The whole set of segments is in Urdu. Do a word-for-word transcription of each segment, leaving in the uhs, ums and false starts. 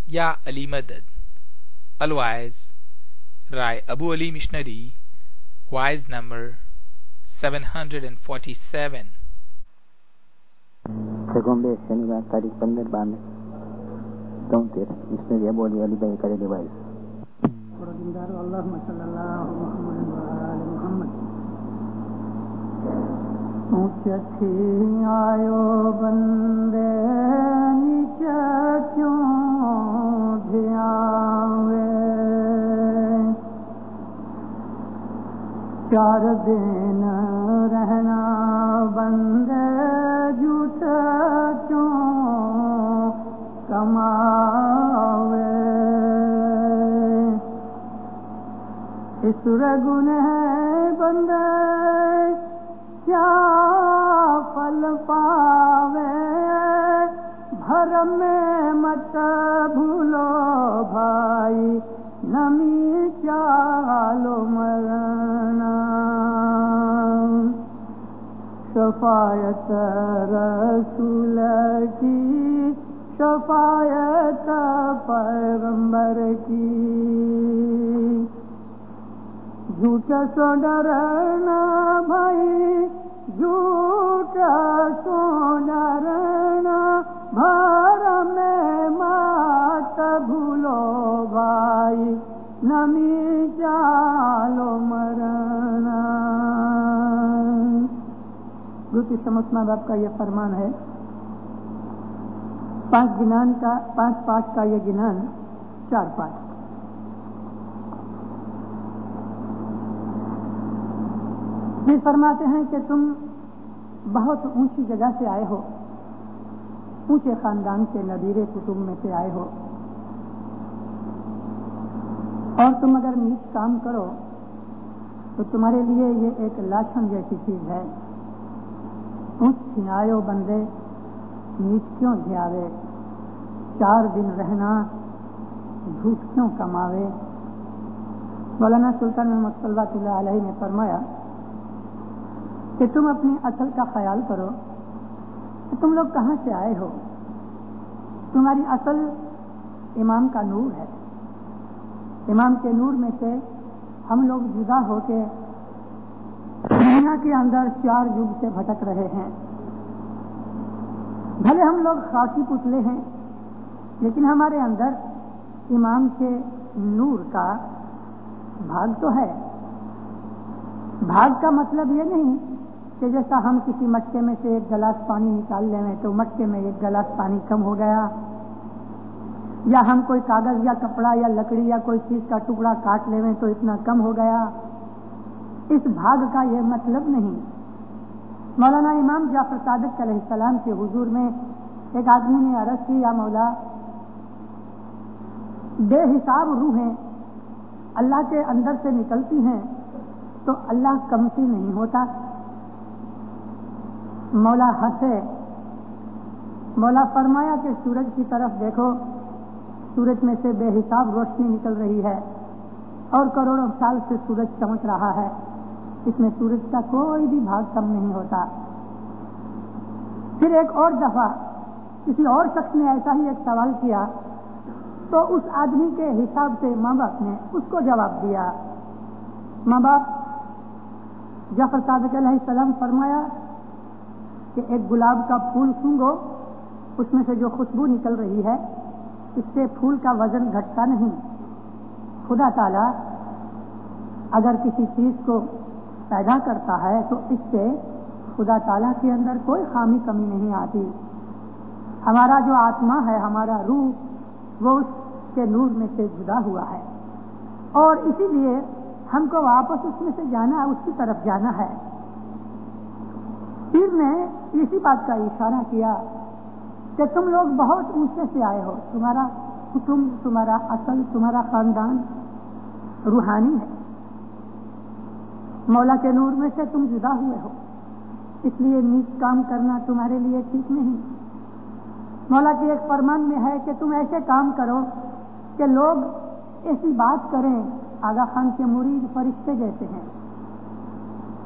یا علی مدد. الوائز رائے ابو علی مشنری, وائز number seven hundred forty-seven. Seconde शनिवार तारीख पंद्रह बानवे चौंतीस मिशनरी अबू अली अली भाई करे डिवाइस. ऊंची आयो बंदे नीचे क्यों ध्यावे, चार दिन रहना बंदे झूठ क्यों कमावे, इस रगुने बंदे क्या फल पावे, भरम में मत भूलो भाई नमी चालो मरना, शफायत रसूल की शफायत पैगंबर की, झूठ सो डरना भाई झूठ सो डरना, भरम में मत भूलो भाई नमी चालो मरना. गुरु की समस्मा बाप का यह फरमान है. पांच गिनान का पांच पाठ का यह गिनान चार पाठ. फिर फरमाते हैं कि तुम बहुत ऊंची जगह से आए हो, ऊंचे खानदान के नबीरे कुटुंब में से आए हो, और तुम अगर नीच काम करो तो तुम्हारे लिए ये एक लाछन जैसी चीज है. ऊंच छिनायो बंदे नीच क्यों ध्यावे, चार दिन रहना झूठ क्यों कमावे. मौलाना सुल्तान मोहम्मद सल्लल्लाहु अलैहि ने फरमाया कि तुम अपनी असल का ख्याल करो कि तुम लोग कहाँ से आए हो. तुम्हारी असल इमाम का नूर है. इमाम के नूर में से हम लोग जुदा होके दुनिया के अंदर चार युग से भटक रहे हैं. भले हम लोग खाकी पुतले हैं, लेकिन हमारे अंदर इमाम के नूर का भाग तो है. भाग का मतलब ये नहीं कि जैसा हम किसी मटके में से एक गिलास पानी निकाल लें तो मटके में एक गिलास पानी कम हो गया, या हम कोई कागज या कपड़ा या लकड़ी या कोई चीज का टुकड़ा काट लें तो इतना कम हो गया. इस भाग का यह मतलब नहीं. मौलाना इमाम जाफर सादिक अलैहिस्सलाम के हुजूर में एक आदमी ने अर्ज की, या मौला बेहिसाब रूहें अल्लाह के अंदर से निकलती हैं तो अल्लाह कमती नहीं होता. मौला हंसे. मौला फरमाया कि सूरज की तरफ देखो, सूरज में से बेहिसाब रोशनी निकल रही है और करोड़ों साल से सूरज चमक रहा है, इसमें सूरज का कोई भी भाग कम नहीं होता. फिर एक और दफा किसी और शख्स ने ऐसा ही एक सवाल किया तो उस आदमी के हिसाब से माँ बाप ने उसको जवाब दिया. माँ बाप जाफर सादिक अलैहिस्सलाम फरमाया कि एक गुलाब का फूल सूंघो, उसमें से जो खुशबू निकल रही है इससे फूल का वजन घटता नहीं. खुदा ताला अगर किसी चीज को पैदा करता है तो इससे खुदा ताला के अंदर कोई खामी कमी नहीं आती. हमारा जो आत्मा है, हमारा रूह, वो उसके नूर में से जुदा हुआ है और इसीलिए हमको वापस उसमें से जाना, उसकी तरफ जाना है. पीर ने इसी बात का इशारा किया कि तुम लोग बहुत ऊंचे से आए हो, तुम्हारा कुटुंब, तुम्हारा असल, तुम्हारा खानदान रूहानी है. मौला के नूर में से तुम जुदा हुए हो, इसलिए नीच काम करना तुम्हारे लिए ठीक नहीं. मौला के एक फरमान में है कि तुम ऐसे काम करो कि लोग ऐसी बात करें, आगा खान के मुरीद फरिश्ते जैसे हैं.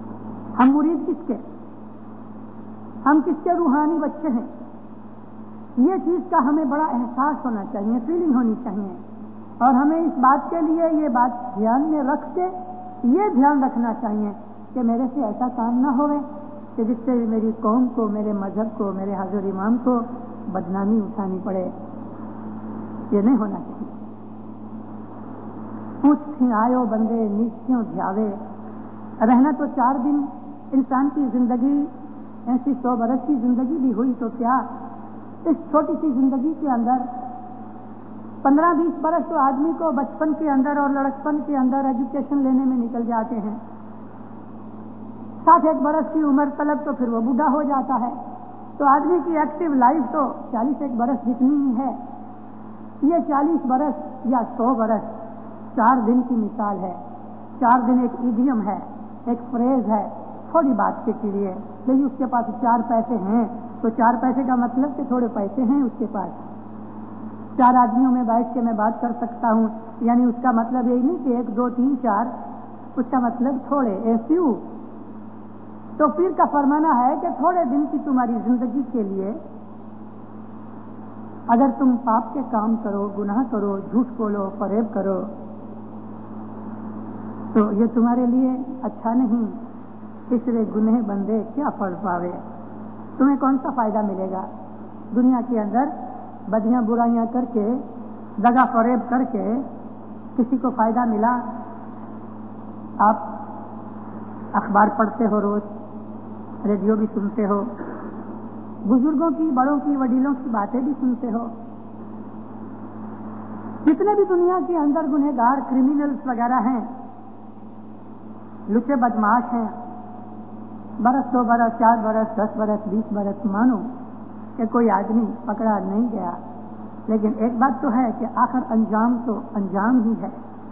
हम मुरीद किसके, हम किसके रूहानी बच्चे हैं. یہ چیز کا ہمیں بڑا احساس ہونا چاہیے، فیلنگ ہونی چاہیے، اور ہمیں اس بات کے لیے یہ بات دھیان میں رکھ کے یہ دھیان رکھنا چاہیے کہ میرے سے ایسا کام نہ ہوئے کہ جس سے میری قوم کو، میرے مذہب کو، میرے حضور امام کو بدنامی اٹھانی پڑے. یہ نہیں ہونا چاہیے. اونچ تھی آیو بندے نیچیوں دھیاوے. رہنا تو چار دن انسان کی زندگی، ایسی سو برس کی زندگی بھی ہوئی تو کیا، اس چھوٹی سی زندگی کے اندر پندرہ بیس برس تو آدمی کو بچپن کے اندر اور لڑکپن کے اندر ایجوکیشن لینے میں نکل جاتے ہیں. ساتھ ایک برس کی عمر طلب تو پھر وہ بوڑھا ہو جاتا ہے. تو آدمی کی ایکٹیو لائف تو چالیس ایک برس جتنی ہی ہے. یہ چالیس برس یا سو برس چار دن کی مثال ہے. چار دن ایک ایڈیم ہے، ایک فریز ہے تھوڑی بات کے لیے. لیکن اس کے پاس چار پیسے ہیں تو چار پیسے کا مطلب کہ تھوڑے پیسے ہیں اس کے پاس. چار آدمیوں میں بیٹھ کے میں بات کر سکتا ہوں، یعنی اس کا مطلب یہ نہیں کہ ایک دو تین چار، اس کا مطلب تھوڑے، اے فیو. تو پیر کا فرمانا ہے کہ تھوڑے دن کی تمہاری زندگی کے لیے اگر تم پاپ کے کام کرو، گناہ کرو، جھوٹ بولو، فریب کرو تو یہ تمہارے لیے اچھا نہیں. اس لیے گنہ بندے کیا پڑ پاوے، تمہیں کون سا فائدہ ملے گا دنیا کے اندر؟ بدیاں برائیاں کر کے، دغا فریب کر کے کسی کو فائدہ ملا؟ آپ اخبار پڑھتے ہو، روز ریڈیو بھی سنتے ہو، بزرگوں کی، بڑوں کی، وڈیلوں کی باتیں بھی سنتے ہو. جتنے بھی دنیا کے اندر گنہگار، کرمینلز وغیرہ ہیں، لچے بدماش ہیں، برس دو برس، چار برس، دس برس، بیس برس مانو کہ کوئی آدمی پکڑا نہیں گیا، لیکن ایک بات تو ہے کہ آخر انجام تو انجام ہی ہے.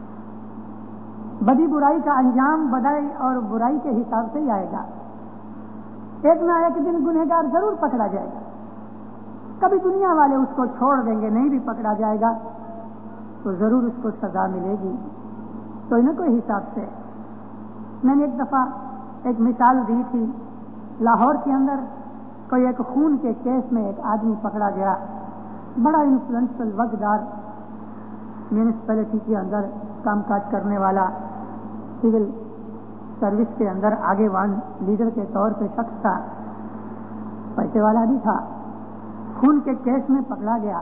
بدی برائی کا انجام بدائی اور برائی کے حساب سے ہی آئے گا. ایک نہ ایک دن گنہگار ضرور پکڑا جائے گا. کبھی دنیا والے اس کو چھوڑ دیں گے، نہیں بھی پکڑا جائے گا تو ضرور اس کو سزا ملے گی. کوئی نہ کوئی حساب سے. میں نے ایک دفعہ ایک مثال دی تھی، لاہور کے اندر کوئی ایک خون کے کیس میں ایک آدمی پکڑا گیا، بڑا انفلوئنشل وقتدار، میونسپلٹی کے اندر کام کاج کرنے والا، سول سروس کے اندر آگے وان لیڈر کے طور پہ شخص تھا، پیسے والا بھی تھا. خون کے کیس میں پکڑا گیا.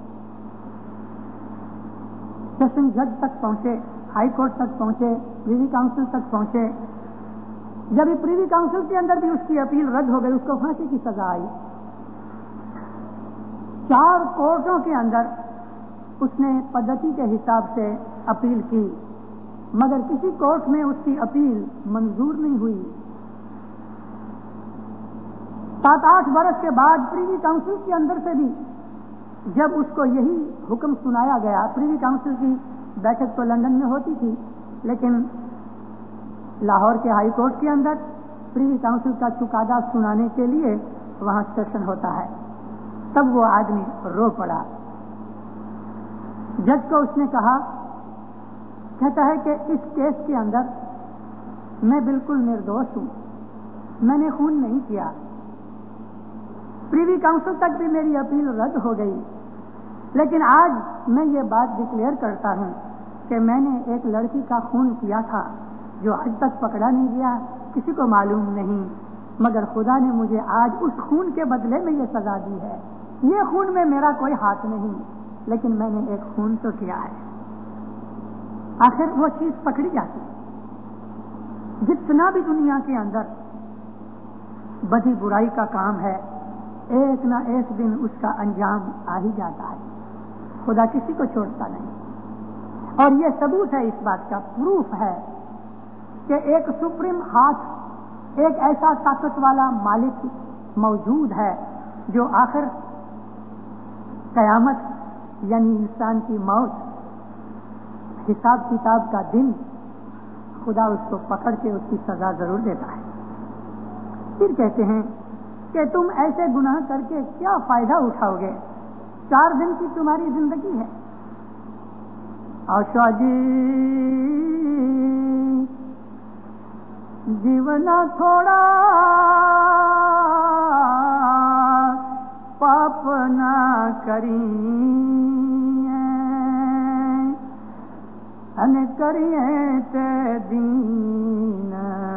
سیشن جج تک پہنچے، ہائی کورٹ تک پہنچے، پریوی کاؤنسل تک پہنچے. جب یہ پریوی کاؤنسل کے اندر بھی اس کی اپیل رد ہو گئی، اس کو پھانسی کی سزا آئی. چار کورٹوں کے اندر اس نے پدھتی کے حساب سے اپیل کی، مگر کسی کورٹ میں اس کی اپیل منظور نہیں ہوئی. سات آٹھ برس کے بعد پریوی کاؤنسل کے اندر سے بھی جب اس کو یہی حکم سنایا گیا، پریوی کاؤنسل کی بیٹھک تو لندن میں ہوتی تھی، لیکن لاہور کے ہائی کورٹ کے اندر پریوی کاؤنسل کا چکادہ سنانے کے لیے وہاں سیشن ہوتا ہے. تب وہ آدمی رو پڑا. جج کو اس نے کہا، کہتا ہے کہ اس کیس کے اندر میں بالکل نردوش ہوں، میں نے خون نہیں کیا. پریوی کاؤنسل تک بھی میری اپیل رد ہو گئی، لیکن آج میں یہ بات ڈکلیئر کرتا ہوں کہ میں نے ایک لڑکی کا خون کیا تھا جو آج تک پکڑا نہیں گیا، کسی کو معلوم نہیں، مگر خدا نے مجھے آج اس خون کے بدلے میں یہ سزا دی ہے. یہ خون میں میرا کوئی ہاتھ نہیں، لیکن میں نے ایک خون تو کیا ہے. آخر وہ چیز پکڑی جاتی. جتنا بھی دنیا کے اندر بدی برائی کا کام ہے، ایک نہ ایک دن اس کا انجام آ ہی جاتا ہے. خدا کسی کو چھوڑتا نہیں. اور یہ ثبوت ہے، اس بات کا پروف ہے کہ ایک سپریم ہاتھ، ایک ایسا طاقت والا مالک موجود ہے جو آخر قیامت یعنی انسان کی موت، حساب کتاب کا دن، خدا اس کو پکڑ کے اس کی سزا ضرور دیتا ہے. پھر کہتے ہیں کہ تم ایسے گناہ کر کے کیا فائدہ اٹھاؤ گے؟ چار دن کی تمہاری زندگی ہے. آشا جی جیونا تھوڑا پاپ نہ کریے ان کریے تے دین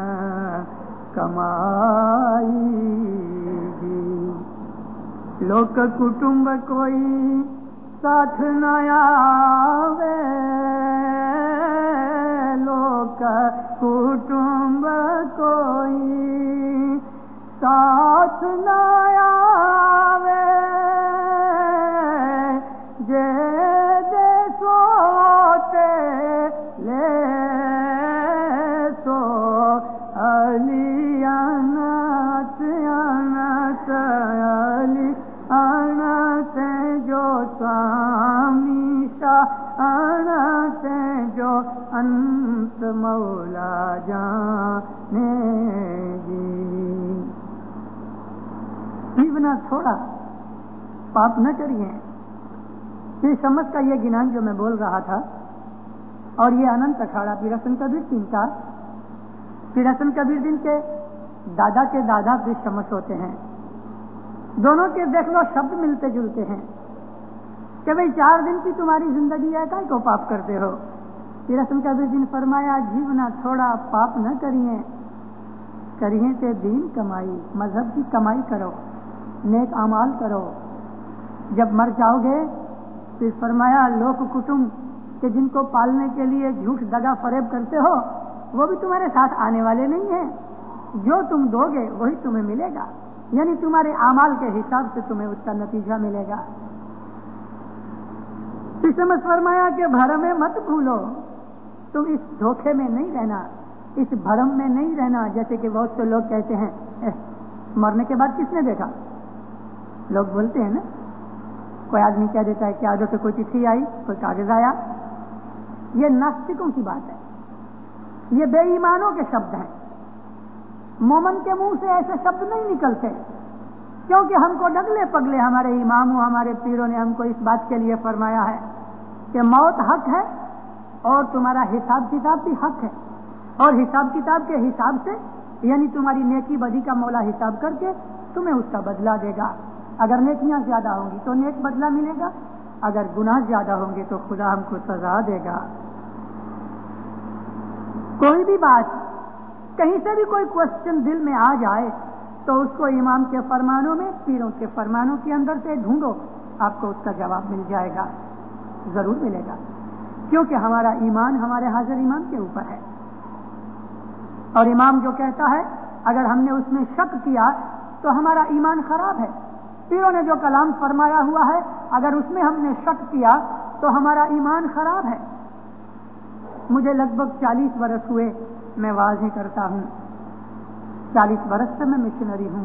کمائی گی لوک کٹمب کوئی ساتھ نہ آوے لوک کٹمب کوئی ساتھ نہ آوے جے دے سوتے لے سو علی انت انت علی انت جو سوامی شاہ انت جو انت مولا جانے گی جیونا تھوڑا پاپ نہ کریے. یہ سمجھ کا یہ گنان جو میں بول رہا تھا اور یہ اننت اکھاڑا پیرسن کبیر سنگھ کا. پیرسن کبیر دن کے دادا کے دادا بھی سمجھ ہوتے ہیں. دونوں کے دیکھ لو شبد ملتے جلتے ہیں کہ بھئی چار دن کی تمہاری زندگی ہے کائے کو پاپ کرتے ہو. پیرسن کبیر دن فرمایا جیونا تھوڑا پاپ نہ کریے کریے تے دین کمائی مذہب کی کمائی کرو نیک اعمال کرو. جب مر جاؤ گے پھر فرمایا لوک کٹمب کہ جن کو پالنے کے لیے جھوٹ دگا فریب کرتے ہو وہ بھی تمہارے ساتھ آنے والے نہیں ہیں. جو تم دو گے وہی تمہیں ملے گا یعنی تمہارے اعمال کے حساب سے تمہیں اس کا نتیجہ ملے گا. اس میں فرمایا کہ بھرم میں مت بھولو تم اس دھوکے میں نہیں رہنا اس بھرم میں نہیں رہنا. جیسے کہ بہت سے لوگ کہتے ہیں مرنے کے بعد کس نے دیکھا. لوگ بولتے ہیں نا کوئی آدمی کہہ دیتا ہے کہ آدھو پہ کوئی چٹھی آئی کوئی کاغذ آیا. یہ ناستکوں کی بات ہے یہ بے ایمانوں کے شبد ہیں. مومن کے منہ سے ایسے شبد نہیں نکلتے کیونکہ ہم کو ڈگلے پگلے ہمارے اماموں ہمارے پیروں نے ہم کو اس بات کے لیے فرمایا ہے کہ موت حق ہے اور تمہارا حساب کتاب بھی حق ہے اور حساب کتاب کے حساب سے یعنی تمہاری نیکی بدی کا مولا حساب کر کے تمہیں اس کا بدلہ دے گا. اگر نیکیاں زیادہ ہوں گی تو نیک بدلہ ملے گا اگر گناہ زیادہ ہوں گے تو خدا ہم کو سزا دے گا. کوئی بھی بات کہیں سے بھی کوئی کوشچن دل میں آ جائے تو اس کو امام کے فرمانوں میں پیروں کے فرمانوں کے اندر سے ڈھونڈو آپ کو اس کا جواب مل جائے گا ضرور ملے گا کیونکہ ہمارا ایمان ہمارے حاضر امام کے اوپر ہے. اور امام جو کہتا ہے اگر ہم نے اس میں شک کیا تو ہمارا ایمان خراب ہے. پیروں نے جو کلام فرمایا ہوا ہے اگر اس میں ہم نے شک کیا تو ہمارا ایمان خراب ہے. مجھے لگ بھگ چالیس برس ہوئے میں واضح کرتا ہوں. چالیس برس سے میں مشنری ہوں.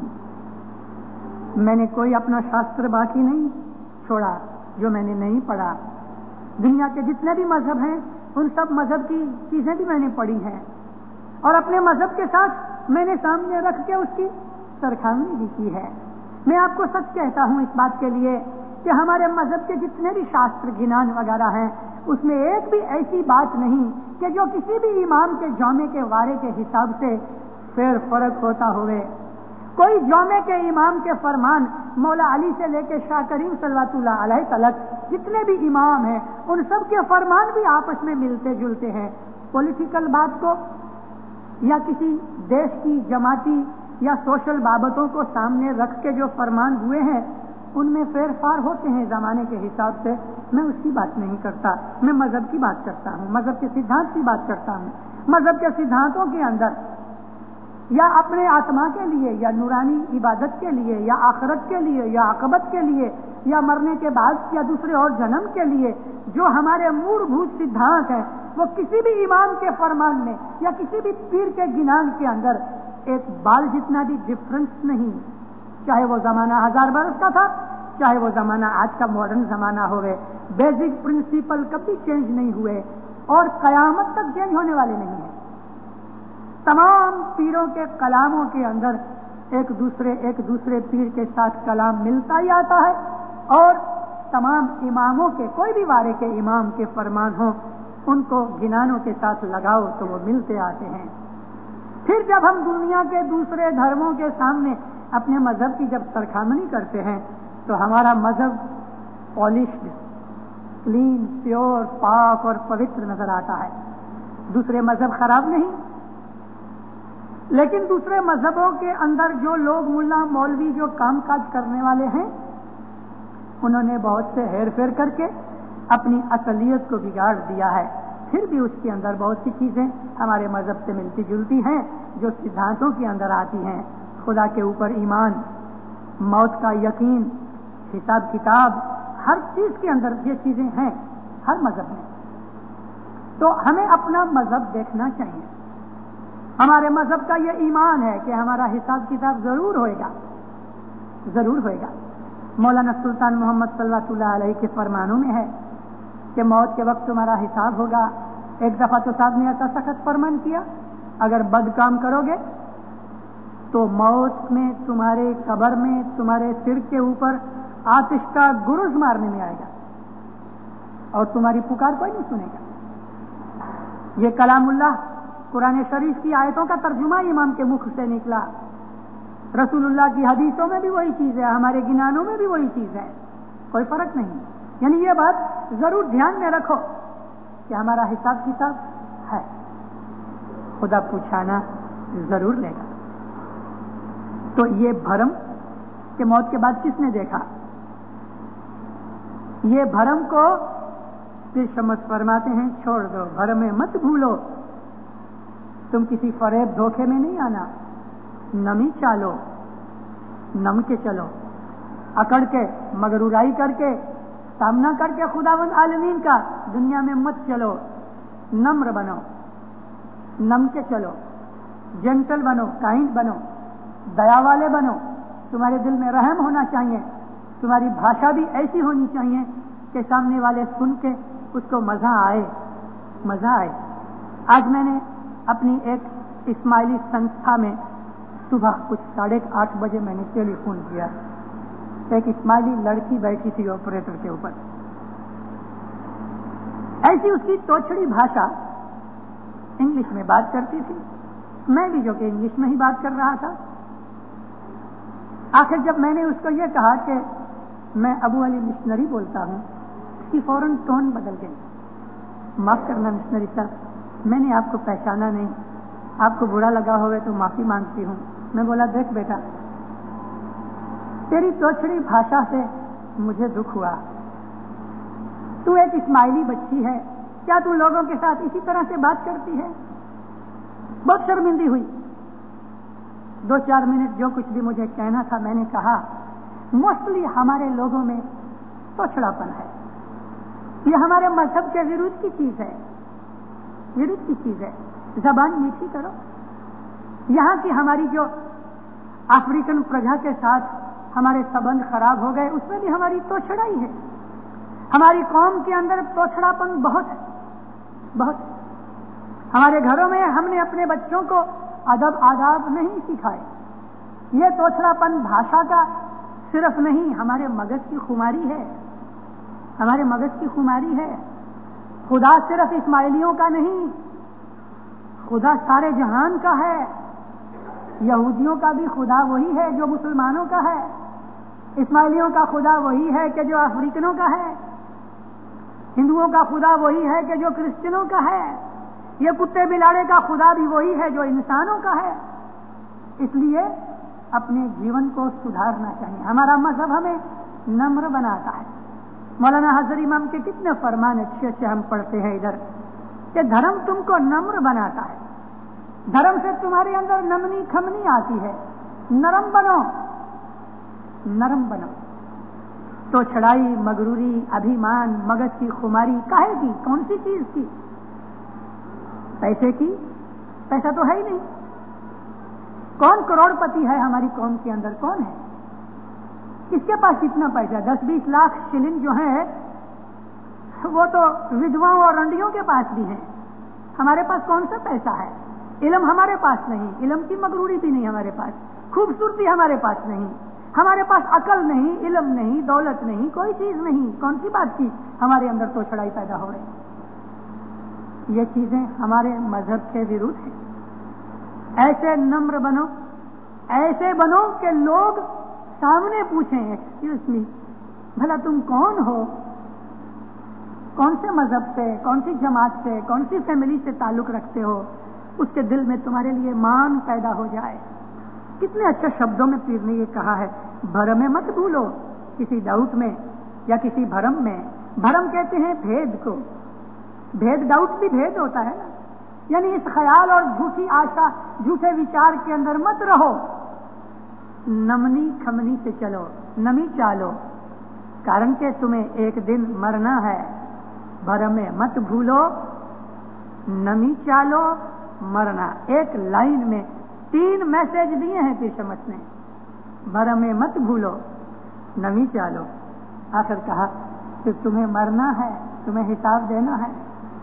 میں نے کوئی اپنا شاستر باقی نہیں چھوڑا جو میں نے نہیں پڑھا. دنیا کے جتنے بھی مذہب ہیں ان سب مذہب کی چیزیں بھی میں نے پڑھی ہیں اور اپنے مذہب کے ساتھ میں نے سامنے رکھ کے اس کی سرخانی بھی کی ہے. میں آپ کو سچ کہتا ہوں اس بات کے لیے کہ ہمارے مذہب کے جتنے بھی شاستر گنان وغیرہ ہیں اس میں ایک بھی ایسی بات نہیں کہ جو کسی بھی امام کے جامع کے وارے کے حساب سے پھر فرق ہوتا ہوئے. کوئی جامع کے امام کے فرمان مولا علی سے لے کے شاہ کریم صلی اللہ علیہ تلک جتنے بھی امام ہیں ان سب کے فرمان بھی آپس میں ملتے جلتے ہیں. پولیٹیکل بات کو یا کسی دیش کی جماعتی یا سوشل بابتوں کو سامنے رکھ کے جو فرمان ہوئے ہیں ان میں پھیر پھار ہوتے ہیں زمانے کے حساب سے. میں اس کی بات نہیں کرتا میں مذہب کی بات کرتا ہوں مذہب کے سدھانت کی بات کرتا ہوں. مذہب کے سدھانتوں کے اندر یا اپنے آتما کے لیے یا نورانی عبادت کے لیے یا آخرت کے لیے یا عاقبت کے لیے یا مرنے کے بعد یا دوسرے اور جنم کے لیے جو ہمارے مول بھوت سدھانت ہیں وہ کسی بھی امام کے فرمان میں یا کسی بھی پیر کے گنان کے اندر ایک بال جتنا بھی ڈفرنس نہیں. چاہے وہ زمانہ ہزار برس کا تھا چاہے وہ زمانہ آج کا ماڈرن زمانہ ہوئے بیسک پرنسپل کبھی چینج نہیں ہوئے اور قیامت تک چینج ہونے والے نہیں ہیں. تمام پیروں کے کلاموں کے اندر ایک دوسرے ایک دوسرے پیر کے ساتھ کلام ملتا ہی آتا ہے اور تمام اماموں کے کوئی بھی وارے کے امام کے فرمان ہوں ان کو گنانوں کے ساتھ لگاؤ تو وہ ملتے آتے ہیں. پھر جب ہم دنیا کے دوسرے دھرموں کے سامنے اپنے مذہب کی جب سرخامنی کرتے ہیں تو ہمارا مذہب پالشڈ، کلین، پیور، پاک اور پوتر نظر آتا ہے. دوسرے مذہب خراب نہیں، لیکن دوسرے مذہبوں کے اندر جو لوگ ملا مولوی جو کام کاج کرنے والے ہیں، انہوں نے بہت سے ہیر پھیر کر کے اپنی اصلیت کو بگاڑ دیا ہے. پھر بھی اس کے اندر بہت سی چیزیں ہمارے مذہب سے ملتی جلتی ہیں جو سدھانتوں کے اندر آتی ہیں. خدا کے اوپر ایمان، موت کا یقین، حساب کتاب، ہر چیز کے اندر یہ چیزیں ہیں ہر مذہب میں. تو ہمیں اپنا مذہب دیکھنا چاہیے. ہمارے مذہب کا یہ ایمان ہے کہ ہمارا حساب کتاب ضرور ہوئے گا، ضرور ہوئے گا. مولانا سلطان محمد صلی اللہ علیہ کے فرمانوں میں ہے کہ موت کے وقت تمہارا حساب ہوگا. ایک دفعہ تو صاحب نے ایسا سخت فرمان کیا، اگر بد کام کرو گے تو موت میں تمہارے قبر میں تمہارے سر کے اوپر آتش کا گرز مارنے میں آئے گا اور تمہاری پکار کوئی نہیں سنے گا. یہ کلام اللہ قرآن شریف کی آیتوں کا ترجمہ امام کے مکھ سے نکلا. رسول اللہ کی حدیثوں میں بھی وہی چیز ہے، ہمارے گنانوں میں بھی وہی چیز ہے، کوئی فرق نہیں. یعنی یہ بات ضرور دھیان میں رکھو کہ ہمارا حساب کتاب ہے، خدا پوچھانا ضرور لے گا. تو یہ بھرم کہ موت کے بعد کس نے دیکھا، یہ بھرم کو پھر شمس فرماتے ہیں چھوڑ دو، بھرم میں مت بھولو. تم کسی فریب دھوکے میں نہیں آنا، نمی چالو، نم کے چلو، اکڑ کے مغرورائی کر کے سامنا کر کے خداوند عالمین کا دنیا میں مت چلو. نمر بنو، نم کے چلو، جنٹل بنو، کائنڈ بنو، دیا والے بنو. تمہارے دل میں رحم ہونا چاہیے، تمہاری بھاشا بھی ایسی ہونی چاہیے کہ سامنے والے سن کے اس کو مزہ آئے، مزہ آئے. آج میں نے اپنی ایک اسماعیلی سنستھا میں صبح کچھ ساڑھے آٹھ بجے میں نے ٹیلی فون کیا. ایک اسماعیلی لڑکی بیٹھی تھی آپریٹر کے اوپر، ایسی اس کی توچڑی بھاشا، انگلش میں بات کرتی تھی، میں بھی جو کہ انگلش میں ہی بات کر رہا تھا. آخر جب میں نے اس کو یہ کہا کہ میں ابو علی مشنری بولتا ہوں، اس کی فوراً ٹون بدل گئی. معاف کرنا مشنری صاحب، میں نے آپ کو پہچانا نہیں، آپ کو برا لگا ہوئے تو معافی مانگتی ہوں. میں بولا دیکھ بیٹا، تیری توچڑی بھاشا سے مجھے دکھ ہوا. تو ایک اسماعیلی بچی ہے، کیا تو لوگوں کے ساتھ اسی طرح سے بات کرتی ہے؟ بہت شرمندی ہوئی. دو چار منٹ جو کچھ بھی مجھے کہنا تھا میں نے کہا. موسٹلی ہمارے لوگوں میں توچڑاپن ہے، یہ ہمارے مذہب کے ورود کی چیز ہے، ورود کی چیز ہے. زبان میٹھی کرو. یہاں کی ہماری جو افریقن پرجا کے ساتھ ہمارے سبند خراب ہو گئے، اس میں بھی ہماری توچڑائی ہے. ہماری قوم کے اندر توچڑاپن بہت ہے، بہت. ہمارے گھروں میں ہم نے اپنے بچوں کو ادب آداب نہیں سکھائے. یہ توچڑاپن بھاشا کا صرف نہیں، ہمارے مغز کی خماری ہے، ہمارے مغز کی خماری ہے. خدا صرف اسماعیلیوں کا نہیں، خدا سارے جہان کا ہے. یہودیوں کا بھی خدا وہی ہے جو مسلمانوں کا ہے، اسماعیلیوں کا خدا وہی ہے کہ جو افریقنوں کا ہے، ہندوؤں کا خدا وہی ہے کہ جو کرسچنوں کا ہے. یہ کتے بلاڑے کا خدا بھی وہی ہے جو انسانوں کا ہے. اس لیے اپنے جیون کو سدھارنا چاہیے. ہمارا مذہب ہمیں نمر بناتا ہے. مولانا حضرت امام کے کتنے فرمان اچھے اچھے ہم پڑھتے ہیں ادھر کہ دھرم تم کو نمر بناتا ہے. دھرم سے تمہارے اندر نمنی کھمنی آتی ہے. نرم بنو، نرم بنو. تو چھڑائی، مغروری، ابھیمان، مغز کی خماری کاہے کی؟ کون سی چیز کی؟ پیسے کی؟ پیسہ تو ہے ہی نہیں. کون کروڑ پتی ہے ہماری قوم کے اندر؟ کون ہے؟ کس کے پاس کتنا پیسہ؟ دس بیس لاکھ شلنگ جو ہے وہ تو ودواؤں اور رنڈیوں کے پاس بھی ہیں. ہمارے پاس کون سا پیسہ ہے؟ علم ہمارے پاس نہیں، علم کی مغروری بھی نہیں ہمارے پاس، خوبصورتی ہمارے پاس نہیں، ہمارے پاس عقل نہیں، علم نہیں، دولت نہیں، کوئی چیز نہیں. کون سی بات کی ہمارے اندر تو چھڑائی پیدا ہو رہی؟ یہ چیزیں ہمارے مذہب کے ورود ہیں. ایسے نمر بنو، ایسے بنو کہ لوگ सामने पूछें, एक्सक्यूज मी, भला तुम कौन हो, कौन से मजहब से, कौन सी जमात से, कौन सी फैमिली से ताल्लुक रखते हो, उसके दिल में तुम्हारे लिए मान पैदा हो जाए। कितने अच्छे शब्दों में पीर ने ये कहा है, भरम में मत भूलो, किसी डाउट में या किसी भरम में। भरम कहते हैं भेद को, भेद डाउट भी भेद होता है ना, यानी इस ख्याल और झूठी आशा, झूठे विचार के अंदर मत रहो, नमनी खमनी से चलो, नमी चालो, कारण के तुम्हें एक दिन मरना है। भरम में मत भूलो, नमी चालो, मरना। एक लाइन में तीन मैसेज दिए हैं पीर शमस ने, भरम में मत भूलो, नमी चालो, आखिर कहा कि तुम्हें मरना है, तुम्हें हिसाब देना है।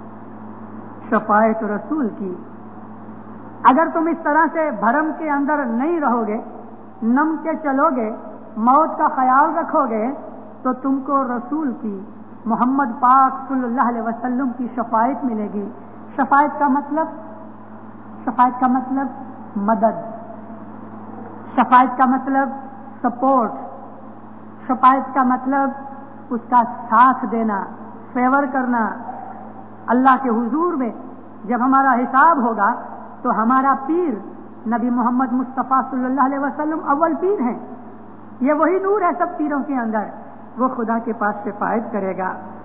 शफायत रसूल की, अगर तुम इस तरह से भरम के अंदर नहीं रहोगे, नम के चलोगे, मौत का ख्याल रखोगे, तो तुमको रसूल की, मोहम्मद पाक सल्लल्लाहु अलैहि वसल्लम की शफायत मिलेगी। शफायत का मतलब, शफायत का मतलब मदद, शफायत का मतलब सपोर्ट, शफायत का मतलब उसका साथ देना, फेवर करना। अल्लाह के हुजूर में जब हमारा हिसाब होगा तो हमारा पीर नबी मोहम्मद मुस्तफ़ा सल्लल्लाहु अलैहि वसल्लम अव्वल पीर हैं। ये वही नूर है सब पीरों के अंदर, वो खुदा के पास शफायत करेगा।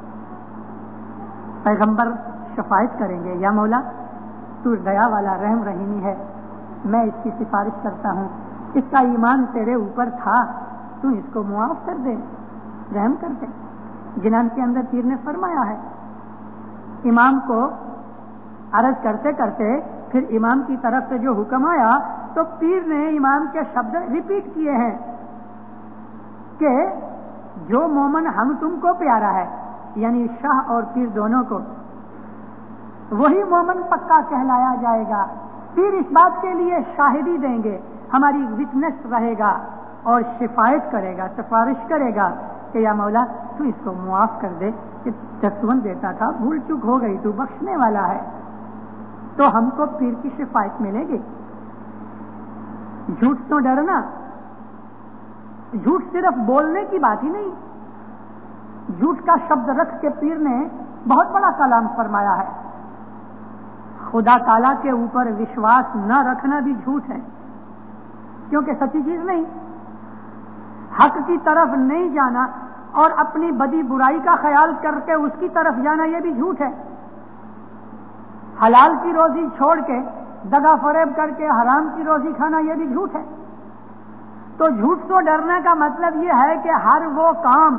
पैगंबर शफायत करेंगे, या मौला तू दया वाला रहम रहीमी है, मैं इसकी सिफारिश करता हूँ, इसका ईमान तेरे ऊपर था, तू इसको मुआफ कर दे, रहम कर दे। जिनान के अंदर पीर ने फरमाया है, इमाम को अर्ज करते करते फिर इमाम की तरफ से जो हुक्म आया तो पीर ने इमाम के शब्द रिपीट किए हैं कि जो मोमन हम तुमको प्यारा है, यानी शाह और पीर दोनों को, वही मोमन पक्का कहलाया जाएगा। पीर इस बात के लिए शाहिदी देंगे, हमारी विटनेस रहेगा और शिफायत करेगा, सिफारिश करेगा कि या मौला तू इसको मुआफ कर दे, कि दस्तवन देता था, भूल चूक हो गई, तू बख्शने वाला है। तो हमको पीर की शिफायत मिलेगी। झूठ तो डरना, झूठ सिर्फ बोलने की बात ही नहीं, झूठ का शब्द रख के पीर ने बहुत बड़ा कलाम फरमाया है। खुदा ताला के ऊपर विश्वास न रखना भी झूठ है, क्योंकि सच्ची चीज नहीं। हक की तरफ नहीं जाना और अपनी बदी बुराई का ख्याल करके उसकी तरफ जाना, यह भी झूठ है। हलाल की रोजी छोड़ के दगा फरेब करके हराम की रोजी खाना, यह भी झूठ है। तो झूठ तो डरने का मतलब यह है कि हर वो काम,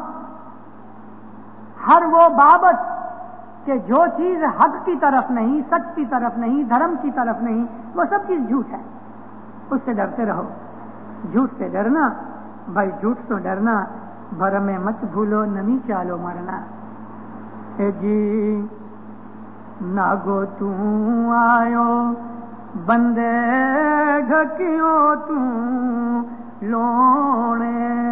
हर वो बाबत कि जो चीज हक की तरफ नहीं, सच की तरफ नहीं, धर्म की तरफ नहीं, वो सब चीज झूठ है, उससे डरते रहो। झूठ से डरना भाई, झूठ तो डरना, भरम में मत भूलो, नमी चालो मरना। ए जी नागो तू आयो बंदे ढकियो तू लोणे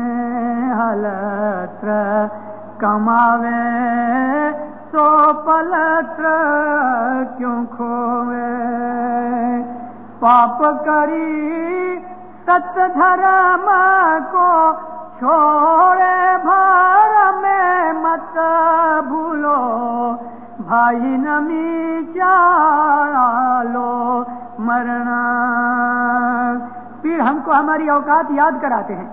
हलत्र कमावे सो पलत्र क्यों खोवे। पाप करी सत धर्म को छोड़े भार में मत भूलो, भाई नमी चालो मरना। पीर हमको हमारी औकात याद कराते हैं।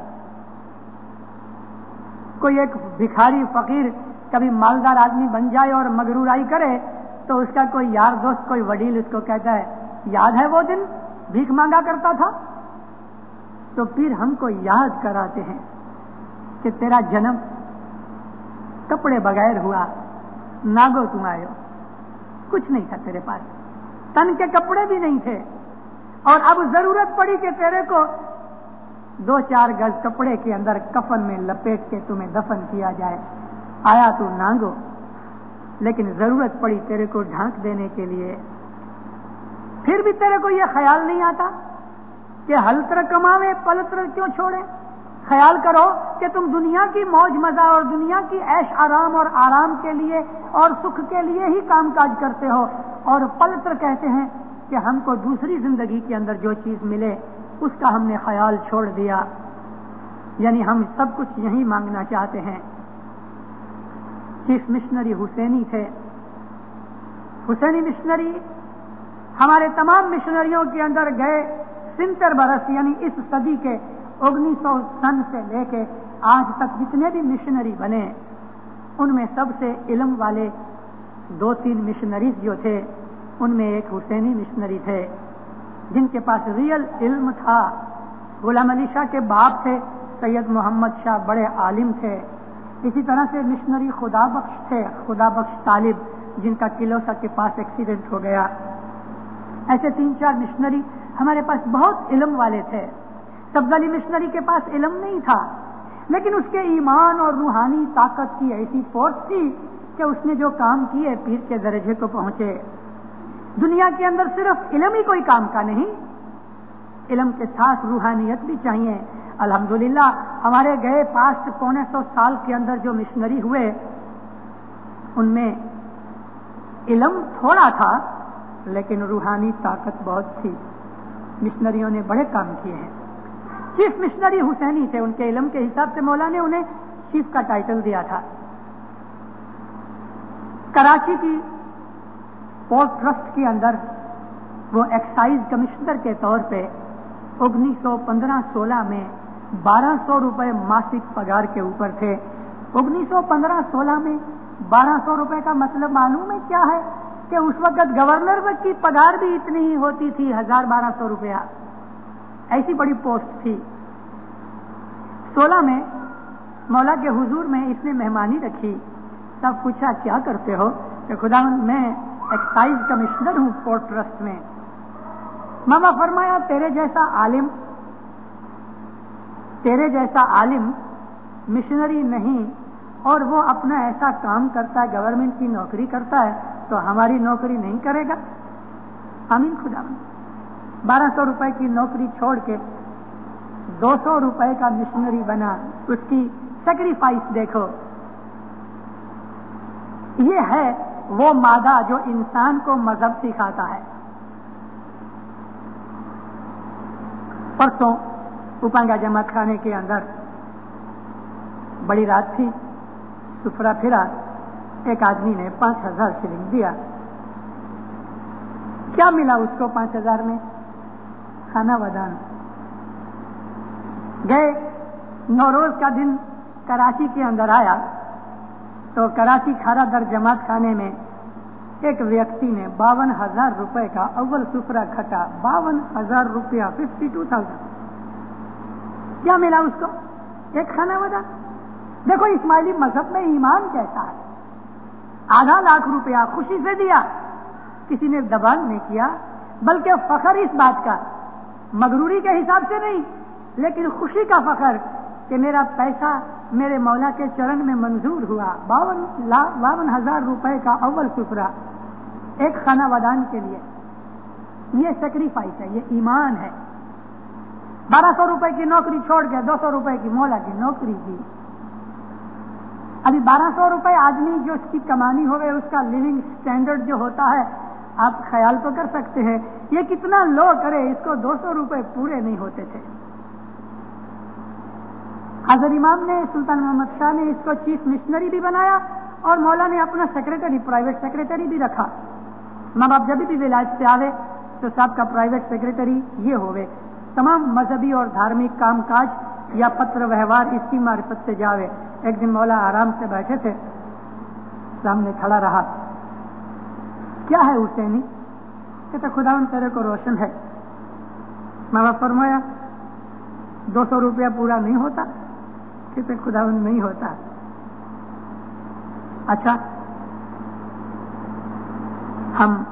कोई एक भिखारी फकीर कभी मालदार आदमी बन जाए और मगरूराई करे तो उसका कोई यार दोस्त, कोई वडील उसको कहता है, याद है वो दिन भीख मांगा करता था। तो पीर हमको याद कराते हैं कि तेरा जन्म कपड़े बगैर हुआ, नागो तुम आयो, कुछ नहीं था तेरे पास, तन के कपड़े भी नहीं थे, और अब जरूरत पड़ी कि तेरे को दो चार गज कपड़े के अंदर कफन में लपेट के तुम्हें दफन किया जाए। आया तू नांगो, लेकिन जरूरत पड़ी तेरे को ढांक देने के लिए। फिर भी तेरे को यह ख्याल नहीं आता कि हलत्र कमावे पलत्र क्यों छोड़े। ख्याल करो कि तुम दुनिया की मौज मजा और दुनिया की ऐश आराम और आराम के लिए और सुख के लिए ही कामकाज करते हो, और पलत्र कहते हैं कि हमको दूसरी जिंदगी के अंदर जो चीज मिले उसका हमने ख्याल छोड़ दिया। یعنی ہم سب کچھ یہی مانگنا چاہتے ہیں. چیف مشنری حسینی تھے. حسینی مشنری ہمارے تمام مشنریوں کے اندر گئے ستر برس یعنی اس صدی کے انیس سو سن سے لے کے آج تک جتنے بھی مشنری بنے ان میں سب سے علم والے دو تین مشنریز جو تھے ان میں ایک حسینی مشنری تھے جن کے پاس ریئل علم تھا. غلام علی شاہ کے باپ تھے سید محمد شاہ، بڑے عالم تھے. اسی طرح سے مشنری خدا بخش تھے، خدا بخش طالب، جن کا کلوسا کے پاس ایکسیڈنٹ ہو گیا. ایسے تین چار مشنری ہمارے پاس بہت علم والے تھے. سبز علی مشنری کے پاس علم نہیں تھا لیکن اس کے ایمان اور روحانی طاقت کی ایسی فورس تھی کہ اس نے جو کام کیے پیر کے درجے کو پہنچے. دنیا کے اندر صرف علم ہی کوئی کام کا نہیں، علم کے ساتھ روحانیت بھی چاہیے. الحمدللہ ہمارے گئے پاسٹ پونے سو سال کے اندر جو مشنری ہوئے ان میں علم تھوڑا تھا لیکن روحانی طاقت بہت تھی. مشنریوں نے بڑے کام کیے ہیں. چیف مشنری حسینی تھے. ان کے علم کے حساب سے مولا نے انہیں چیف کا ٹائٹل دیا تھا. کراچی کی پورٹ ٹرسٹ کے اندر وہ ایکسائز کمشنر کے طور پہ انیس سو پندرہ سولہ میں بارہ سو روپے ماسک پگار کے اوپر تھے. انیس سو پندرہ سولہ میں بارہ سو روپے کا مطلب معلوم ہے کیا ہے کہ اس وقت گورنر کی پگار بھی اتنی ہی ہوتی تھی، ہزار بارہ سو روپیہ. ایسی بڑی پوسٹ تھی. سولہ میں مولا کے حضور میں اس نے مہمانی رکھی. تب پوچھا کیا کرتے ہو؟ کہ خداوند میں ایکسائز کمشنر ہوں پورٹ ٹرسٹ میں. ماما فرمایا تیرے جیسا عالم تیرے جیسا عالم مشنری نہیں اور وہ اپنا ایسا کام کرتا ہے، گورنمنٹ کی نوکری کرتا ہے تو ہماری نوکری نہیں کرے گا. آمین خداوند. بارہ سو روپے کی نوکری چھوڑ کے دو سو روپے کا مشنری بنا. اس کی سیکریفائس دیکھو. یہ ہے وہ مادہ جو انسان کو مذہب سکھاتا ہے. پرسوں اپنگا جماعت خانے کے اندر بڑی رات تھی، سفرا پھرا. ایک آدمی نے پانچ ہزار شلنگ دیا. کیا ملا اس کو پانچ ہزار میں؟ کھانا ودان. گئے نوروز کا دن کراچی کے اندر آیا تو کراچی کھارا در جماعت خانے میں ایک ویکتی نے باون ہزار روپے کا اول سفرا کھٹا. باون ہزار روپیہ ففٹی ٹو تھاؤزینڈ. کیا ملا اس کو؟ ایک کھانا ودان. دیکھو اسماعیلی مذہب میں ایمان کیسا ہے. آدھا لاکھ روپیہ خوشی سے دیا، کسی نے دبان نہیں کیا، بلکہ فخر اس بات کا، مغروری کے حساب سے نہیں لیکن خوشی کا فخر کہ میرا پیسہ میرے مولا کے چرن میں منظور ہوا. باون باون ہزار روپے کا اول سفرا ایک خانہ ودان کے لیے. یہ سیکریفائس ہے، یہ ایمان ہے. بارہ سو روپے کی نوکری چھوڑ کے دو سو روپے کی مولا کی نوکری کی. ابھی بارہ سو روپے آدمی جو اس کی کمانی ہوئے اس کا لیونگ سٹینڈرڈ جو ہوتا ہے آپ خیال تو کر سکتے ہیں یہ کتنا لو کرے. اس کو دو سو روپے پورے نہیں ہوتے تھے. حضرت امام نے سلطان محمد شاہ نے اس کو چیف مشنری بھی بنایا اور مولا نے اپنا سیکریٹری پرائیویٹ سیکریٹری بھی رکھا. ماں باپ جب بھی ولایت سے آوے تو صاحب کا پرائیویٹ سیکریٹری یہ ہوئے. تمام مذہبی اور دھارمک کام کاج یا پتر ویوہار اس کی معرفت سے جاوے. ایک دن مولا آرام سے بیٹھے تھے، سامنے کھڑا رہا. کیا ہے حسینی؟ کہتا خداوند تیرے کو روشن ہے. ماں باپ فرمایا دو سو روپیہ پورا نہیں ہوتا؟ کہتے خداوند نہیں ہوتا. اچھا ہم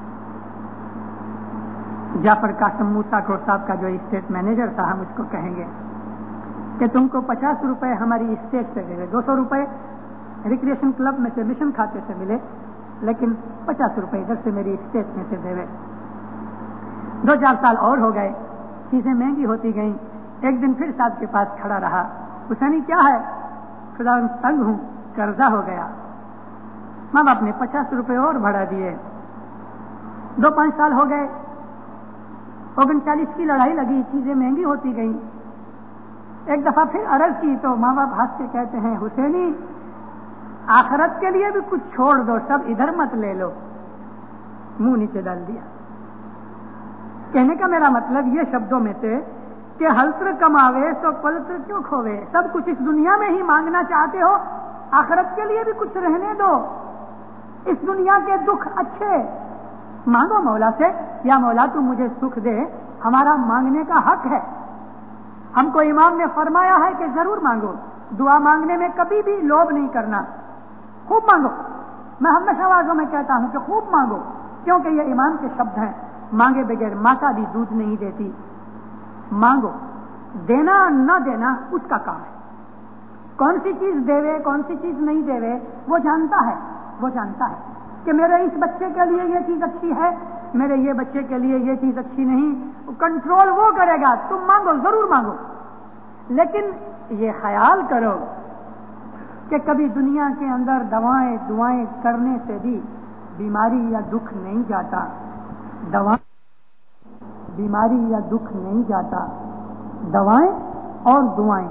جعفر قاسم موسیٰ کو صاحب کا جو اسٹیٹ مینیجر تھا ہم اس کو کہیں گے کہ تم کو پچاس روپے ہماری اسٹیٹ سے دے. دو سو روپے ریکریشن کلب میں سے مشن کھاتے سے ملے لیکن پچاس روپے ادھر سے میری اسٹیٹ میں سے دے. دو چار سال اور ہو گئے، چیزیں مہنگی ہوتی گئیں. ایک دن پھر صاحب کے پاس کھڑا رہا. حسینی کیا ہے؟ خداوند تنگ ہوں، قرضہ ہو گیا. ماں باپ نے پچاس روپے اور بڑھا دیے. دو پانچ سال ہو گئے، اوگن چالیس کی لڑائی لگی، چیزیں مہنگی ہوتی گئیں. ایک دفعہ پھر عرض کی تو ماں باپ ہنس کے کہتے ہیں حسینی آخرت کے لیے بھی کچھ چھوڑ دو، سب ادھر مت لے لو. منہ نیچے ڈال دیا. کہنے کا میرا مطلب یہ شبدوں میں سے کہ ہلتر کماوے سو پلتر کیوں کھوے، سب کچھ اس دنیا میں ہی مانگنا چاہتے ہو، آخرت کے لیے بھی کچھ رہنے دو. اس دنیا کے دکھ اچھے مانگو مولا سے، یا مولا تو مجھے سکھ دے، ہمارا مانگنے کا حق ہے. ہم کو امام نے فرمایا ہے کہ ضرور مانگو، دعا مانگنے میں کبھی بھی لوبھ نہیں کرنا، خوب مانگو. میں ہمیشہ آوازوں میں کہتا ہوں کہ خوب مانگو، کیونکہ یہ امام کے شبد ہیں، مانگے بغیر ماتا بھی دودھ نہیں دیتی. مانگو، دینا نہ دینا اس کا کام ہے. کون سی چیز دیوے کون سی چیز نہیں دیوے وہ جانتا ہے. وہ جانتا ہے کہ میرے اس بچے کے لیے یہ چیز اچھی ہے، میرے یہ بچے کے لیے یہ چیز اچھی نہیں. کنٹرول وہ کرے گا. تم مانگو، ضرور مانگو، لیکن یہ خیال کرو کہ کبھی دنیا کے اندر دوائیں دعائیں کرنے سے بھی بیماری یا دکھ نہیں جاتا. دوائیں بیماری یا دکھ نہیں جاتا. دوائیں اور دعائیں،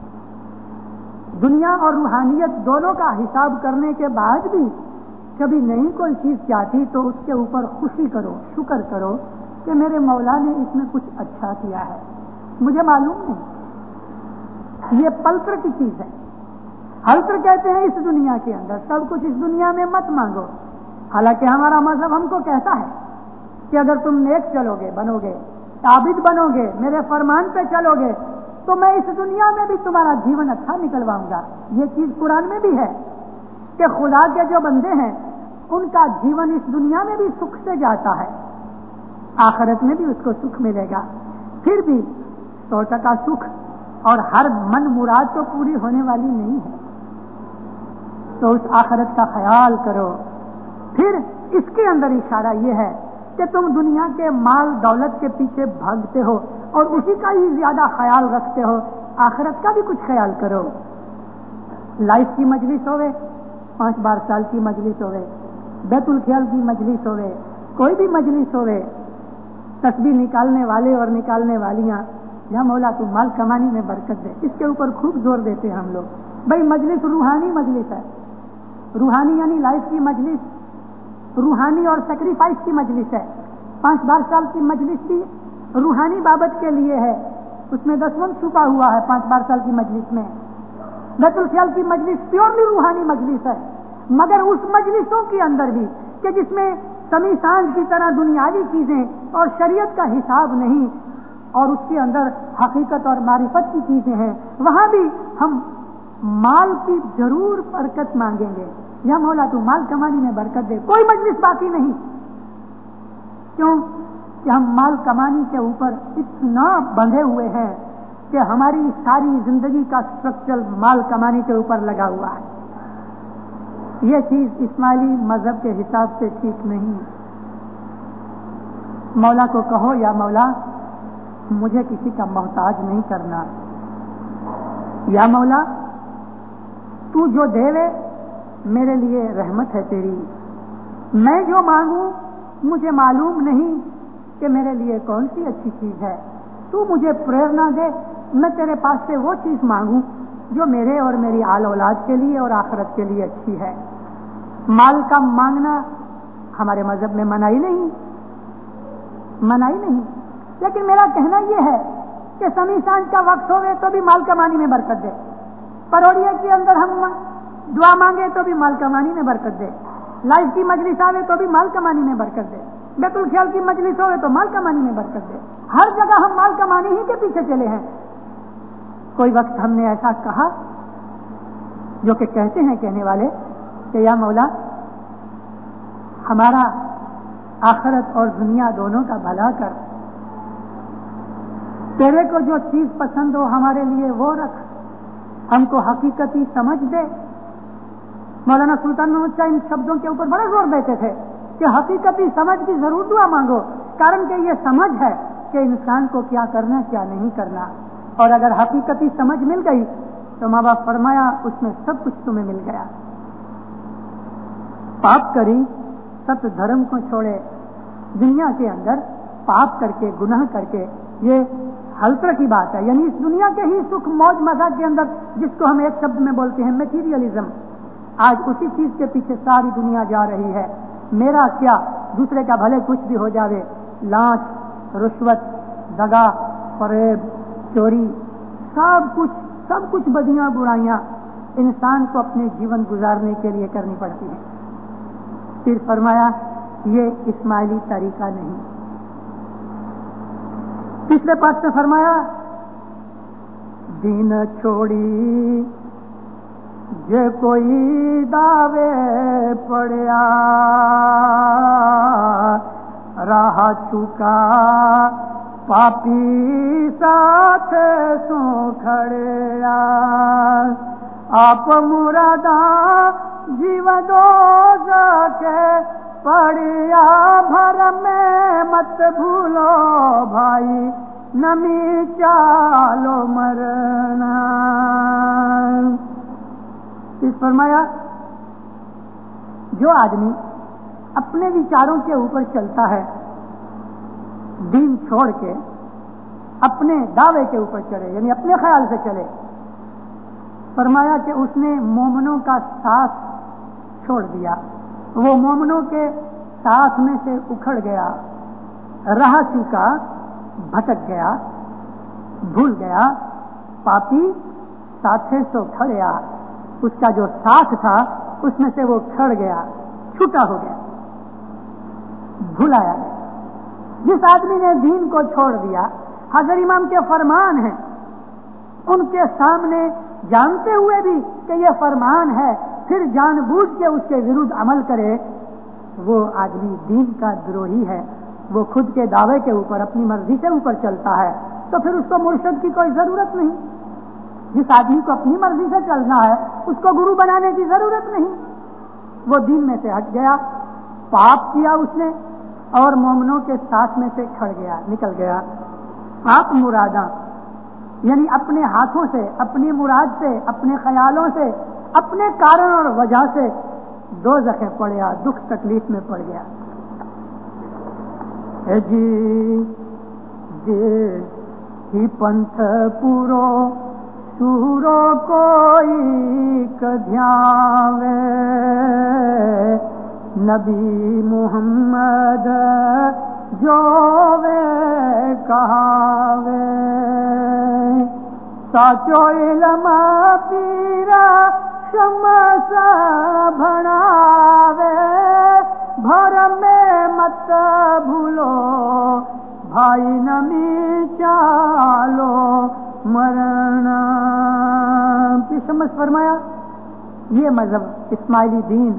دنیا اور روحانیت دونوں کا حساب کرنے کے بعد بھی کبھی نہیں کوئی چیز چاہتی تو اس کے اوپر خوشی کرو، شکر کرو کہ میرے مولا نے اس میں کچھ اچھا کیا ہے. مجھے معلوم نہیں، یہ پلتر کی چیز ہے. ہلتر کہتے ہیں اس دنیا کے اندر سب کچھ اس دنیا میں مت مانگو. حالانکہ ہمارا مذہب ہم کو کہتا ہے کہ اگر تم نیک چلو گے، بنو گے، عابد بنو گے، میرے فرمان پہ چلو گے تو میں اس دنیا میں بھی تمہارا جیون اچھا نکلواؤں گا. یہ چیز قرآن میں بھی ہے کہ خدا کے جو بندے ہیں ان کا جیون اس دنیا میں بھی سکھ سے جاتا ہے، آخرت میں بھی اس کو سکھ ملے گا. پھر بھی سو ٹکا سکھ اور ہر من مراد تو پوری ہونے والی نہیں ہے. تو اس آخرت کا خیال کرو. پھر اس کے اندر اشارہ یہ ہے کہ تم دنیا کے مال دولت کے پیچھے بھاگتے ہو اور اسی کا ہی زیادہ خیال رکھتے ہو. آخرت کا بھی کچھ خیال کرو. لائف کی مجلس ہوئے، پانچ بار سال کی مجلس ہوئے، بیت الخیال کی مجلس ہوئے، کوئی بھی مجلس ہوئے، تسبیح نکالنے والے اور نکالنے والیاں، یا مولا تو مال کمانی میں برکت دے، اس کے اوپر خوب زور دیتے ہیں ہم لوگ. بھائی مجلس روحانی مجلس ہے، روحانی یعنی لائف کی مجلس، روحانی اور سیکریفائس کی مجلس ہے. پانچ بار سال کی مجلس بھی روحانی بابت کے لیے ہے، اس میں دسمن چھپا ہوا ہے. پانچ بار سال کی مجلس میں بیت الخیال کی مجلس پیورلی روحانی مجلس ہے، مگر اس مجلسوں کے اندر بھی کہ جس میں سمی سانج کی طرح دنیاوی چیزیں اور شریعت کا حساب نہیں اور اس کے اندر حقیقت اور معرفت کی چیزیں ہیں، وہاں بھی ہم مال کی ضرور برکت مانگیں گے. یا مولا تو مال کمانی میں برکت دے. کوئی مجلس باقی نہیں. کیوں کہ ہم مال کمانی کے اوپر اتنا بندھے ہوئے ہیں کہ ہماری ساری زندگی کا اسٹرکچر مال کمانے کے اوپر لگا ہوا ہے. یہ چیز اسماعیلی مذہب کے حساب سے ٹھیک نہیں. مولا کو کہو یا مولا مجھے کسی کا محتاج نہیں کرنا، یا مولا تو جو دے میرے لیے رحمت ہے تیری، میں جو مانگوں مجھے معلوم نہیں کہ میرے لیے کون سی اچھی چیز ہے. تو مجھے پریرنا دے، میں تیرے پاس سے وہ چیز مانگوں جو میرے اور میری آل اولاد کے لیے اور آخرت کے لیے اچھی ہے. مال کا مانگنا ہمارے مذہب میں منائی نہیں، منائی نہیں. لیکن میرا کہنا یہ ہے کہ سمی سانج کا وقت ہوئے تو بھی مال کمانی میں برکت دے. پروڑیے کے اندر ہم دعا مانگے تو بھی مال کمانی میں برکت دے. لائف کی مجلس آوے تو بھی مال کمانی میں برکت دے. بیت الخیال کی مجلس ہوئے تو مال کمانی میں برکت دے. ہر جگہ ہم مال کمانی ہی کے پیچھے چلے ہیں. کوئی وقت ہم نے ایسا کہا جو کہ کہتے ہیں کہنے والے کہ یا مولا ہمارا آخرت اور دنیا دونوں کا بھلا کر، تیرے کو جو چیز پسند ہو ہمارے لیے وہ رکھ، ہم کو حقیقتی سمجھ دے. مولانا سلطان محمد شاہ ان شبدوں کے اوپر بڑا زور دیتے تھے کہ حقیقتی سمجھ کی ضرور دعا مانگو، کارن کہ یہ سمجھ ہے کہ انسان کو کیا کرنا کیا نہیں کرنا. اور اگر حقیقتی سمجھ مل گئی تو ماں باپ فرمایا اس میں سب کچھ تمہیں مل گیا. پاپ کری ست دھرم کو چھوڑے. دنیا کے اندر پاپ کر کے گناہ کر کے یہ حلقہ کی بات ہے، یعنی اس دنیا کے ہی سکھ موج مزہ کے اندر جس کو ہم ایک شبد میں بولتے ہیں میٹیریلزم، آج اسی چیز کے پیچھے ساری دنیا جا رہی ہے۔ میرا کیا، دوسرے کا بھلے کچھ بھی ہو جاوے، لانچ، رشوت، دغا، فریب، چوری، سب کچھ سب کچھ بدیاں برائیاں انسان کو اپنے جیون گزارنے کے لیے کرنی پڑتی ہیں۔ پھر فرمایا یہ اسماعیلی طریقہ نہیں۔ پچھلے پاس میں فرمایا دین چھوڑی جے کوئی دعوے پڑیا، راہ چکا پاپی ساتھ سو کھڑیا، آپ مرادا جیو دوز کے پڑیا، بھرم میں مت بھولو بھائی نمی چالو مرنا۔ اس فرمایا جو آدمی اپنے وچاروں کے اوپر چلتا ہے، دین چھوڑ کے اپنے دعوے کے اوپر چلے، یعنی اپنے خیال سے چلے، فرمایا کہ اس نے مومنوں کا ساتھ چھوڑ دیا، وہ مومنوں کے ساتھ میں سے اکھڑ گیا، راہ چکا بھٹک گیا، بھول گیا، پاپی ساتھے سو کھڑیا، اس کا جو ساتھ تھا اس میں سے وہ کھڑ گیا، چھوٹا ہو گیا، بھلایا گیا۔ جس آدمی نے دین کو چھوڑ دیا، حضرت امام کے فرمان ہیں، ان کے سامنے جانتے ہوئے بھی کہ یہ فرمان ہے، پھر جان بوجھ کے اس کے ورد عمل کرے، وہ آدمی دین کا دروہی ہے۔ وہ خود کے دعوے کے اوپر اپنی مرضی سے اوپر چلتا ہے تو پھر اس کو مرشد کی کوئی ضرورت نہیں۔ جس آدمی کو اپنی مرضی سے چلنا ہے اس کو گرو بنانے کی ضرورت نہیں۔ وہ دین میں سے ہٹ گیا، پاپ کیا اس نے، اور مومنوں کے ساتھ میں سے کھڑ گیا، نکل گیا۔ پاپ مراداں یعنی اپنے ہاتھوں سے، اپنی مراد سے، اپنے خیالوں سے، اپنے کارن اور وجہ سے دو زخیں پڑیا، دکھ تکلیف میں پڑ گیا۔ جی جی ہی پنتھ پورو سورو کوئی کدھیاوے، نبی محمد جو وے کہاوے، ساچو علم پیرا شمس بھناوے، بھرم میں مت بھولو بھائی نمی چالو مرنا۔ پھر شمس فرمایا یہ مذہب اسماعیلی دین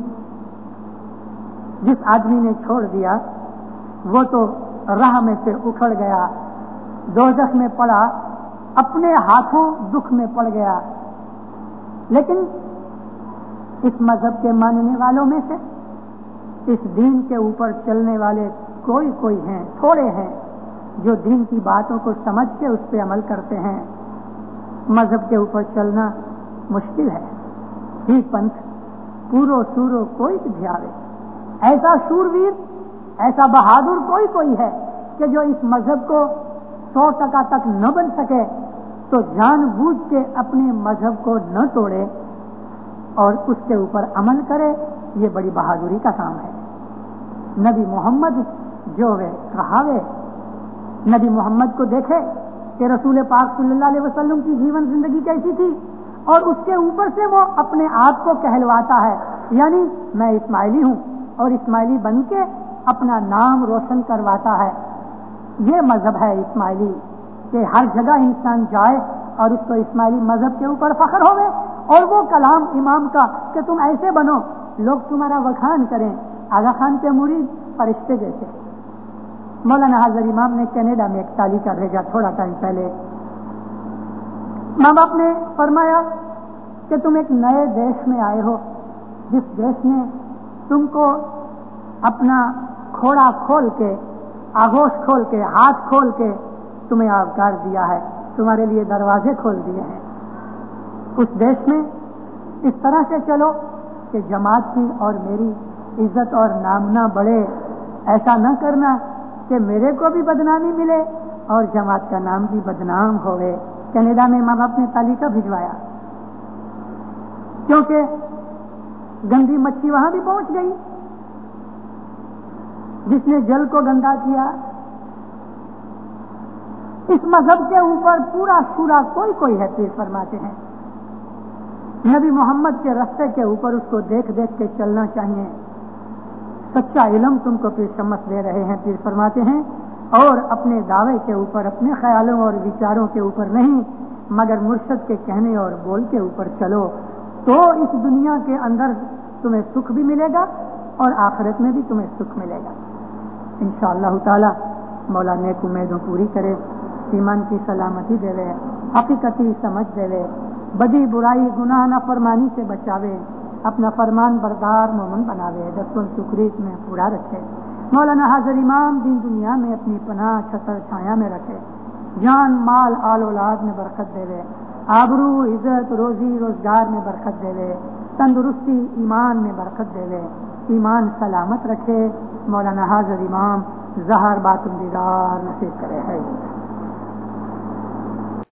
جس آدمی نے چھوڑ دیا وہ تو راہ میں سے اکھڑ گیا، دوزخ میں پڑا، اپنے ہاتھوں دکھ میں پڑ گیا۔ لیکن اس مذہب کے ماننے والوں میں سے، اس دین کے اوپر چلنے والے کوئی کوئی ہیں، تھوڑے ہیں جو دین کی باتوں کو سمجھ کے اس پہ عمل کرتے ہیں۔ مذہب کے اوپر چلنا مشکل ہے۔ ہی پنتھ پورو سورو کوئی دھیاوے، ایسا شورویر، ایسا بہادر کوئی کوئی ہے کہ جو اس مذہب کو سو ٹکا تک نہ بن سکے تو جان بوجھ کے اپنے مذہب کو نہ توڑے اور اس کے اوپر عمل کرے، یہ بڑی بہادری کا کام ہے۔ نبی محمد جو ہے کہاوے، نبی محمد کو دیکھے کہ رسول پاک صلی اللہ علیہ وسلم کی جیون زندگی کیسی تھی، اور اس کے اوپر سے وہ اپنے آپ کو کہلواتا ہے، یعنی میں اسماعیلی ہوں، اور اسماعیلی بن کے اپنا نام روشن کرواتا ہے۔ یہ مذہب ہے اسماعیلی کہ ہر جگہ انسان جائے اور اس کو اسماعیلی مذہب کے اوپر فخر ہوئے، اور وہ کلام امام کا کہ تم ایسے بنو، لوگ تمہارا وکھان کریں، آغا خان کے مرید فرشتے جیسے۔ مولانا حاضر امام نے کینیڈا میں ایک تالیکہ بھیجا تھوڑا ٹائم پہلے۔ ماں باپ نے فرمایا کہ تم ایک نئے دیش میں آئے ہو، جس دیش نے تم کو اپنا کھوڑا کھول کے، آغوش کھول کے، ہاتھ کھول کے تمہیں آبکار دیا ہے، تمہارے لیے دروازے کھول دیے ہیں۔ اس دیش میں اس طرح سے چلو کہ جماعت کی اور میری عزت اور نام نہ بڑھے، ایسا نہ کرنا کہ میرے کو بھی بدنامی ملے اور جماعت کا نام بھی بدنام ہوئے. کینیڈا میں ماں باپ نے تالیکہ بھجوایا کیونکہ گندی مچھی وہاں بھی پہنچ گئی. جس نے جل کو گندا کیا، اس مذہب کے اوپر پورا شورا کوئی کوئی ہے. پیر فرماتے ہیں نبی محمد کے راستے کے اوپر اس کو دیکھ دیکھ کے چلنا چاہیے. سچا علم تم کو پیر شمس دے رہے ہیں. پیر فرماتے ہیں اور اپنے دعوے کے اوپر، اپنے خیالوں اور وچاروں کے اوپر نہیں، مگر مرشد کے کہنے اور بول کے اوپر چلو تو اس دنیا کے اندر تمہیں سکھ بھی ملے گا اور آخرت میں بھی تمہیں سکھ ملے گا انشاءاللہ تعالی. مولا نیک امیدوں پوری کرے، ایمان کی سلامتی دے وے، حقیقتی سمجھ دے وے، بدی برائی گناہ نافرمانی سے بچاوے، اپنا فرمان بردار مومن بناوے، دستوں شکریت میں پورا رکھے. مولانا حاضر امام دین دنیا میں اپنی پناہ چھتر چھایا میں رکھے، جان مال آل اولاد میں برکت دے وے، آبرو عزت روزی روزگار میں برکت دے وے، تندرستی ایمان میں برکت دے وے، ایمان سلامت رکھے. مولانا حاضر امام زہر باطن دیدار نصیب کرے ہے.